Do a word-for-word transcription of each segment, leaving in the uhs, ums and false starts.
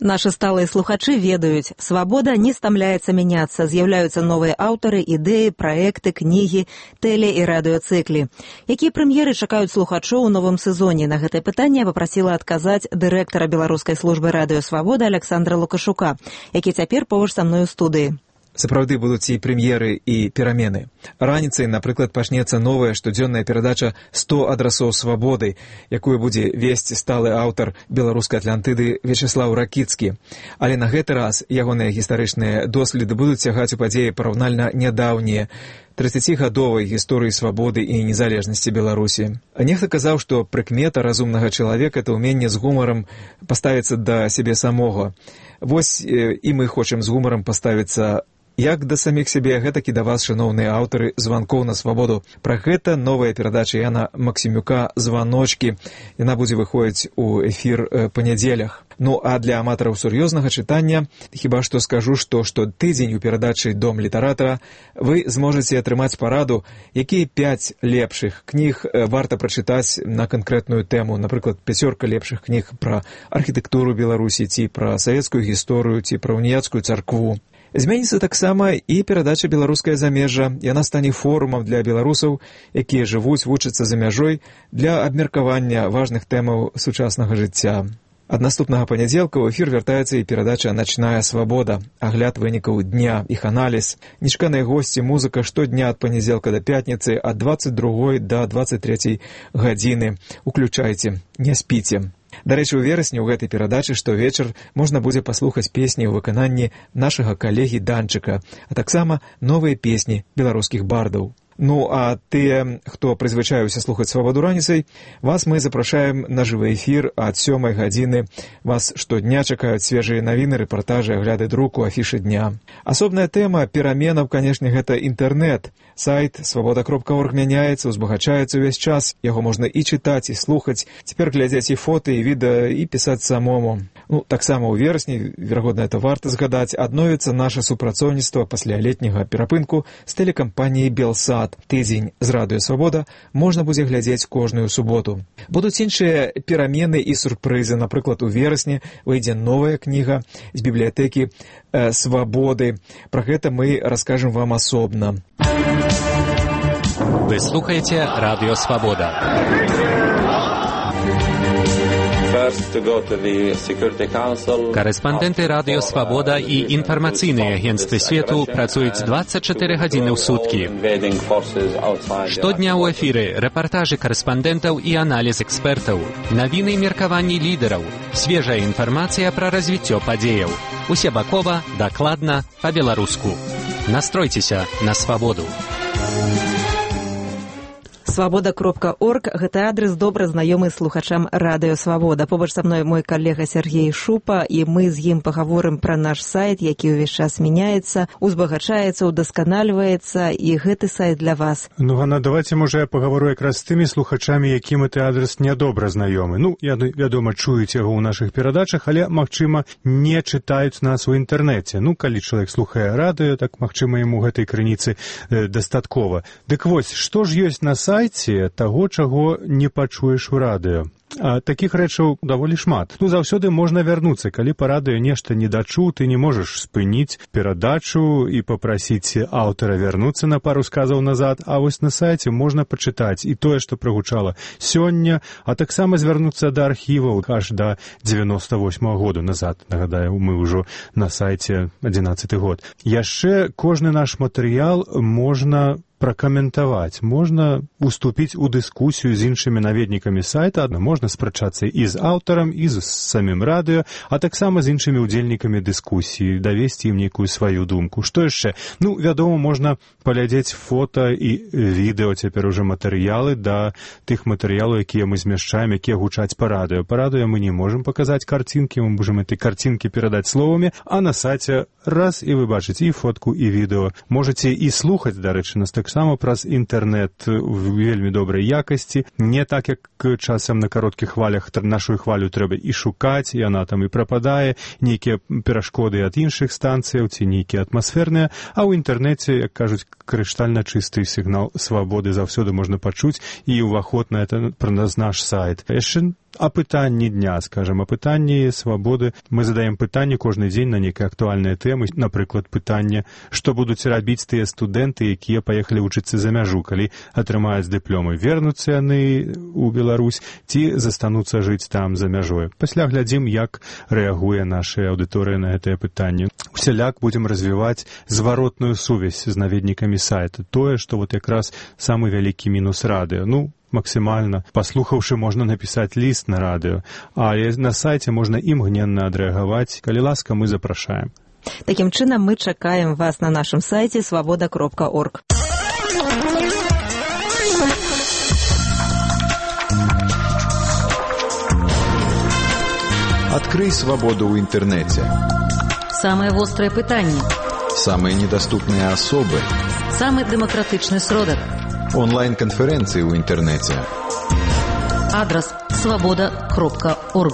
Наши сталые слухачы ведаюць, свабода не стамляецца мяняцца, з'яўляюцца новыя аўтары, ідэі, праекты, кнігі, тэле- і радыёцыклі. Якія прэм'еры чакаюць слухачоў у новым сезоне? На гэтае пытанне я папрасіла адказаць дырэктара беларускай службы радыё «Свабода» Александра Лукашука, які цяпер побач са мной у студыі. Сапраўды будуць і прэм'еры, і перамены. Раніцай, напрыклад, пачнецца новая штодзённая перадача «сто адрасоў свабоды», якую будзе весці сталы аўтар беларускай Атлантыды Вячеслаў Ракіцкі. Але на гэты раз ягоныя гістарычныя доследы будуць сягаць у падзеі параўнальна нядаўнія, трыццацігадовай гісторыі свабоды і незалежнасці Беларусі. Нехта казаў, што прыкмета разумнага чалавека – это ўменне з гумарам паставіцца да сябе самога. Вось і мы хочам з гумарам паставіцца як да саміх сябе, гэтак і да вас, шаноўныя аўтары званкоў на свабоду. Пра гэта новая перадача Яна Максімюка «Званочкі». Яна будзе выходзіць у эфір па нядзелях. Ну, а для аматараў сур'ёзнага чытання хіба што скажу, што штотыдзень у перадачы «Дом літаратара» вы зможаце атрымаць параду, якія пяць лепшых кніг варта прачытаць на канкрэтную тэму. Напрыклад, пяцёрка лепшых кніг пра архітэктуру Беларусі, ці пра савецкую гісторыю, ці пра уніяцкую царкву. Зменіцца таксама і перадача «Беларускае замежжа». Яна стане форумам для беларусаў, якія жывуць, вучацца за мяжой, для абмеркавання важных тэмаў сучаснага жыцця. Ад наступнага панядзелка ў эфір вяртаецца і перадача «Начная свабода», агляд вынікаў дня, іх аналіз, нечаканыя госці, музыка штодня ад панядзелка да пятніцы, ад дваццаць другой да дваццаць трэцяй гадзіны. Уключайце, не спіце. Дарэчы, у верасні ў гэтай перадачы штовечар можна будзе паслухаць песні ў выкананні нашага калегі Данчыка, а таксама новыя песні беларускіх бардаў. Ну, а тыя, хто прызвычаіўся слухаць свабоду раніцай, вас мы запрашаем на жывы эфір ад сёмай гадзіны. Вас штодня чакаюць свежыя навіны, рэпартажы, агляды друку, афішы дня. Асобная тэма пераменаў, канешне, гэта інтэрнэт. Сайт свабода кропка орг мяняецца, узбагачаецца ўвесь час. Яго можна і чытаць, і слухаць. Цяпер глядзець і фота, і відэа, і пісаць самому. Ну, таксама ў верасні, верагодна, это варта згадаць, адновіцца наша супрацоўніцтва пасля летняга перапынку з тэлекампаніяй «Белсад». Тыдзень з радыё «Свабода» можна будзе глядзець кожную суботу. Будуць іншыя перамены і сюрпрызы. Напрыклад, у верасні выйдзе новая кніга з бібліятэкі э, «Свабоды». Пра гэта мы раскажам вам асобна. Вы слухаеце радыё «Свабода». Карэспандэнты радыё «Свабода» і інфармацыйныя агенцтвы свету працуюць дваццаць чатыры гадзіны ў суткі. Штодня ў эфіры рэпартажы карэспандэнтаў і аналіз экспертаў, навіны і меркаванні лідараў, свежая інфармацыя пра развіццё падзеяў. Усебакова, дакладна, па-беларуску. Настройцеся на свабоду. свабода кропка орг – гэта адрес добра знаёмы слухачам радыё «Свабода». Побач са мной мой калега Сергей Шупа, і мы з ім пагаворым пра наш сайт, які ўвесь час мяняецца, узбагачаецца, удасканальваецца, і гэты сайт для вас. Ну, Ганна, давайте, можа, я пагавору якраз з тымі слухачамі, якім гэты адрес нядобра знаёмы. Ну, я, вядома, чуюць яго ў нашых перадачах, але, магчыма, не чытаюць нас у інтэрнэце. Ну, калі чалавек слухае радыё, так, магчыма, яму гэтай крыніцы э, дастаткова. Дык вось, што ж ёсць на сайце таго, чаго не пачуеш у радыё? А такіх рэчаў даволі шмат. Ну, заўсёды можна вярнуцца. Калі па радыё нешта не дачуў, ты не можаш спыніць перадачу і папрасіць аўтара вярнуцца на пару сказаў назад, а вось на сайце можна пачытаць і тое, што прагучала сёння, а таксама звярнуцца да архіваў аж да дзевяноста восьмага году назад. Нагадаю, мы ўжо на сайце адзінаццаты год. Яшчэ кожны наш матэрыял можна пракаментаваць, можна уступіць у дыскусію з іншымі наведнікамі сайта, можна спрачацца і з аўтарам, і з самім радыё, а таксама з іншымі ўдзельнікамі дыскусіі, давесці ім нейкую сваю думку. Што яшчэ? Ну, вядома, можна паглядзець фота і відэо, цяпер уже матэрыялы да тых матэрыялаў, якія мы змяшчаем, якія гучаць па радыё. Па радыё мы не можам паказаць карцінкі, мы можам этой карцінкі перадаць словамі, а на сайце раз і вы бачыце і фотку, і відэо. Можаце і слухаць, дарэчы, нас так таксама праз інтэрнэт в вельмі добрай якасці, не так, як часам на кароткіх хвалях нашу хвалю трэба і шукаць, і яна там і прападае, нейкія перашкоды ад іншых станцыяў ці нейкія атмасферныя, а ў інтэрнэце, як кажуць, крыштальна чысты сігнал свабоды заўсёды можна пачуць, і ўваход на это пра наш сайт. Яшчэ апытанні дня, скажам, апытанні свабоды. Мы задаем пытанне кожны дзень на нейкія актуальныя тэмы. Напрыклад, пытанне, што будуць рабіць тыя студэнты, якія паехалі вучыцца за мяжу, калі атрымаюць дыпломы, вернуцца яны ў Беларусь ці застануцца жыць там за мяжой. Пасля глядзім, як рэагуе наша аўдыторыя на гэтае пытанне. Усяляк будзем развіваць зваротную сувязь з наведнікамі сайта. Тое, што вот якраз самы вялікі мінус радыё. Ну, максімальна. Паслухаўшы, можна напісаць ліст на радыё, а на сайце можна імгненна адрэагаваць. Калі ласка, мы запрашаем. Такім чынам, мы чакаем вас на нашым сайце свабода кропка орг. Открый свободу ў інтэрнэце. Самые вострые пытанні. Самые недоступные особы. Самый демократичный сродок. Онлайн-конференции в интернете. Адрес свобода кропка орг.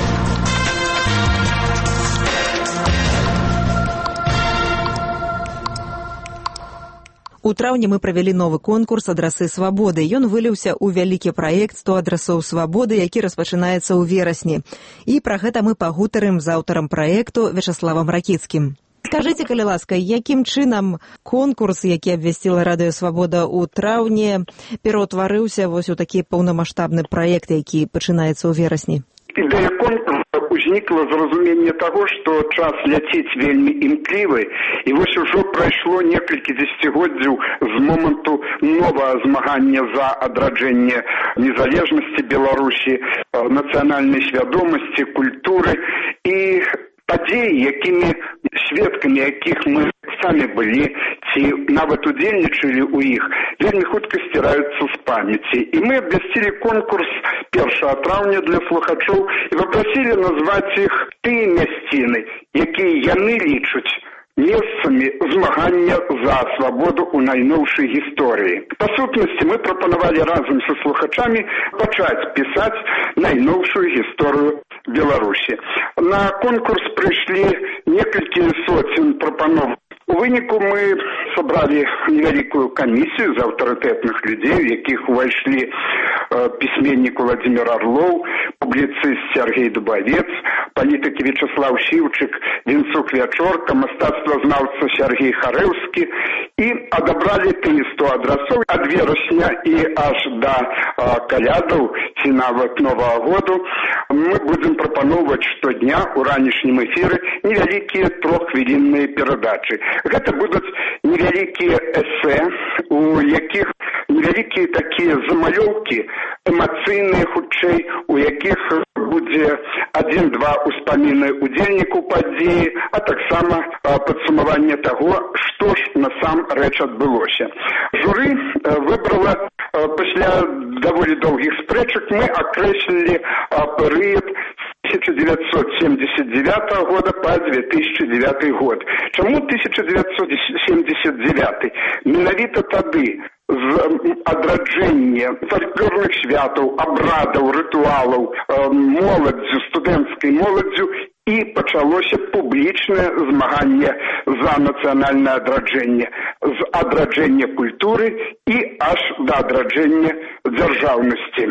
У траўні мы правялі новы конкурс «Адрасы свабоды». Ён выліўся ў вялікі праект сто адрасоў свабоды, які распачынаецца ў верасні. І пра гэта мы пагутарым з аўтарам праекту Вячаславам Ракіцкім. Скажыце, калі ласка, якім чынам конкурс, які абвясціла Радыё Свабода ў траўні, пераўтварыўся вось у такі паўнамаштабны праект, які пачынаецца ў верасні? Ідэя конкурсу узнікла з разумення таго, што час ляціць вельмі імклівы, і вось ужо прайшло некалькі дзесяцігоддзяў з моманту новага змагання за адраджэнне незалежнасці Беларусі, нацыянальнай свядомасці, культуры і падзеі, якімі сведкамі якіх мы самі былі ці нават удзельнічалі ў іх, вельмі хутка сціраюцца з памяці. І мы абвясцілі конкурс першага траўня для слухачоў і папрасілі назваць іх тыя мясціны, якія яны лічаць месцамі змагання за свабоду ў найноўшай гісторыі. Па сутнасці, мы прапанавалі разам са слухачамі пачаць пісаць найноўшую гісторыю Беларусі. На конкурс прыйшлі некалькі соцень прапаноў. У выніку мы сабралі невялікую камісію з аўтарытэтных людзей, у якіх увайшлі э, пісьменнік Владзімир Орлоў, публіцыст Сергей Дубавец, палітыкі Вячаслав Сіўчык, Вінцук Вячорка, мастацтвазнаўца Сергей Харэўскі, і адабралі тыя сто адрасоў ад верасня і аж да э, калядаў ці нават Новага году. Мы будзем прапаноўваць штодня ў ранішнім эфіры невялікія троххвілінныя перадачы. Гэта будуць невялікія эсэ, у якіх невялікія такія замалёўкі, эмацыйныя хутчэй, у якіх будзе адзін-два ўспаміны удзельнікаў падзеі, а таксама падсумаванне таго, што ж насамрэч адбылося. Журы выбрала пасля даволі доўгіх спрэчак, мы акрэслілі перыяд тысяча девятьсот семьдесят девятого года по две тысячи девятый год. Чаму тысяча девятьсот семьдесят девятый? Менавіта тады з адраджэння фальклорных святаў, абрадаў, рытуалаў, моладдзю, студэнцкай моладдзю і пачалося публічнае змаганне за нацыянальнае адраджэнне, з адраджэння культуры і аж да адраджэння дзяржаўнасці.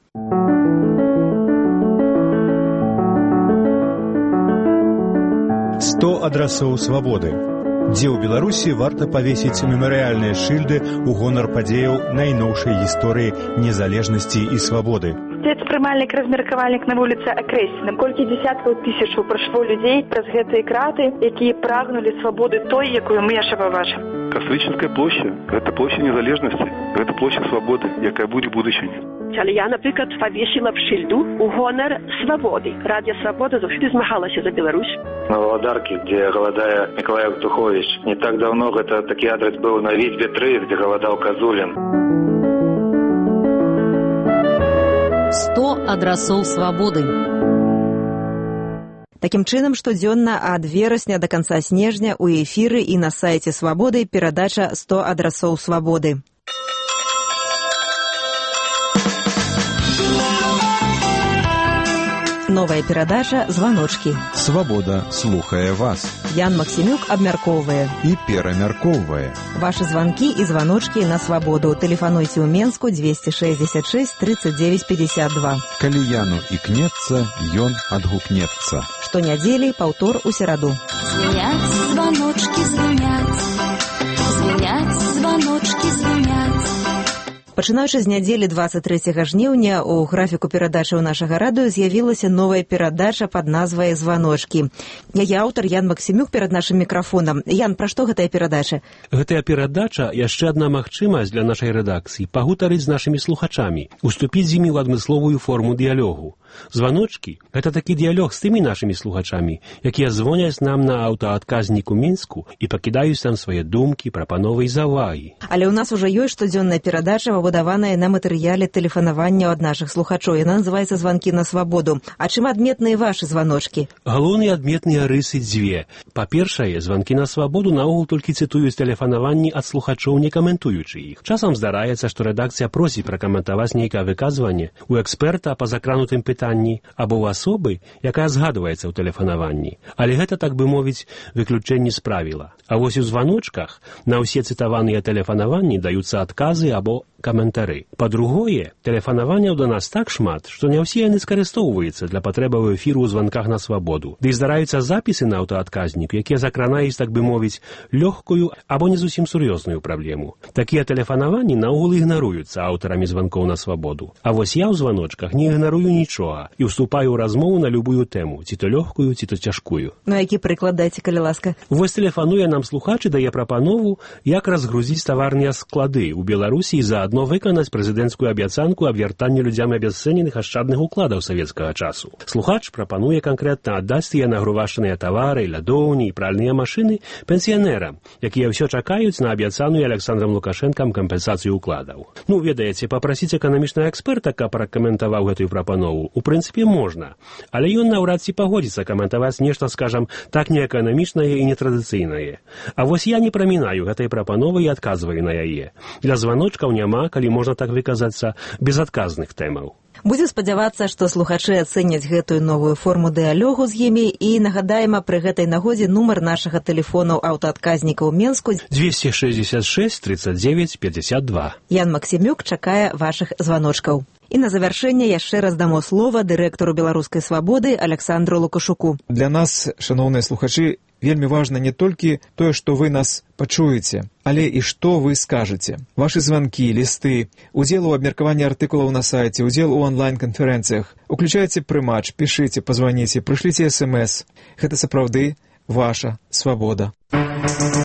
сто адрасоў свабоды. Дзе ў Беларусі варта павесіць мемарыяльныя шыльды ў гонар падзеяў найноўшай гісторыі незалежнасці і свабоды. Гэта прымальнік, размеркавальнік на вуліцы Акрэсіна. Колькі дзесяткаў тысячаў прайшло людзей праз гэтыя краты, якія прагнулі свабоды той, якую мы яшчэ пабачым. Каслычынская площа – гэта площа незалежнасці, гэта площа свабоды, якая будзе будучыня. Але я, наприклад, павесіла б шыльду ў гонар свабоды. Радіо Свабода заўсёды змагалася за Беларусь. На Валадарке, где голодая Николай Тухович. Не так давно это такой адрес был на Витьбе три, где голодал Козулин. сто адрасоў свабоды. Такім чынам, штодзённа ад верасня да канца снежня у эфіры і на сайце «Свабоды» перадача «сто адрасоў свабоды». Новая перадача «Званочкі». Свабода слухае вас. Ян Максімюк абмяркоўвае і перамяркоўвае. Вашы званкі і званочкі на свабоду. Тэлефануйце ў Менску двести шестьдесят шесть тридцать девять пятьдесят два. Калі Яну ікнецца, ён адгукнецца. Штонядзелі, паўтор у сераду. Звеняць званочкі, звеняць. Звеняць званочкі, звеняць. Пачынаючы з нядзелі двадцать трэцяга жніўня у графіку перадачаў нашага радыё з'явілася новая перадача пад назвай «Званочкі». Яе аўтар Ян Максімюк перад нашым мікрафонам. Ян, пра што гэтая перадача? Гэтая перадача яшчэ адна магчымасць для нашай рэдакцыі пагутарыць з нашымі слухачамі, уступіць з імі ў адмысловую форму дыялогу. Званочкі – гэта такі дыялог з тымі нашымі слухачамі, якія звоняць нам на аўтаадказнік у Мінску і пакідаюць там свае думкі, прапановы і заўвагі. Але ў нас ужо ёсць штодзённая перадача, пабудаваная на матэрыяле тэлефанавання ад нашых слухачоў. Яна называецца «Званкі на свабоду». А чым адметныя вашы званочкі? Галоўныя адметныя рысы дзве. Па-першае, званкі на свабоду наогул толькі цытуюць тэлефанаванні ад слухачоў, не каментуючы іх. Часам здараецца, што рэдакцыя просіць пракаментаваць нейкае выказванне у эксперта па закранутым пытанні або ў асобы, якая згадваецца ў тэлефанаванні. Але гэта, так бы мовіць, выключэнне з правіла. А вось у званочках на ўсе цытаваныя тэлефанаванні даюцца адказы або каментары. Па-другое, тэлефанаванняў да нас так шмат, што не ўсе яны скарыстоўваюцца для патрэбаў эфіру ў званках на свабоду. Ды і здараюцца запісы на аўтаадказнік, якія закранаюць, так бы мовіць, лёгкую або не зусім сур'ёзную праблему. Такія тэлефанаванні наогул ігнаруюцца аўтарамі званкоў на свабоду. А вось я ў званочках не ігнарую нічога і ўступаю ў размову на любую тэму, ці то лёгкую, ці то цяжкую. Ну, які прыклад дайце, калі ласка? Вось тэлефануе нам слухач і дае прапанову, як разгрузіць таварныя склады ў Беларусі і заадно выканаць прэзідэнцкую абяцанку аб вяртанні людзям абясцэненых ашчадных укладаў савецкага часу. Слухач прапануе канкрэтна аддаць тыя нагрувашаныя тавары, лядоўні і пральныя машыны пенсіянерам, якія ўсё чакаюць на абяцаную Александрам Лукашэнкам кампенсацыю укладаў. Ну, ведаеце, папрасіць эканамічнага эксперта, каб пракаментаваў гэтую прапанову, у прынцыпе, можна. Але ён наўрад ці пагодзіцца каментаваць нешта, скажам, так неэканамічнае і нетрадыцыйнае. А вось я не прамінаю гэтай прапановы і адказваю на яе. Для званочкаў няма, калі можна так выказацца, безадказных тэмаў. Будзем спадзявацца, што слухачы ацэняць гэтую новую форму дыялогу з імі і нагадаем пры гэтай нагодзе нумар нашага тэлефону аўтаадказніка ў Менску двести шестьдесят шесть тридцать девять пятьдесят два. Ян Максімюк чакае вашых званочкаў. І на завяршэнне яшчэ раз дамо слова дырэктару «Беларускай свабоды» Александру Лукашуку. Для нас, шаноўныя слухачы, вельмі важна не толькі тое, што вы нас пачуеце, але і што вы скажаце. Вашы званкі, лісты, удзел у абмеркаванні артыкулаў на сайце, удзел у онлайн-канферэнцыях. Уключайце прымач, пішыце, пазваніце, прышліце эс эм эс. Гэта сапраўды ваша свабода.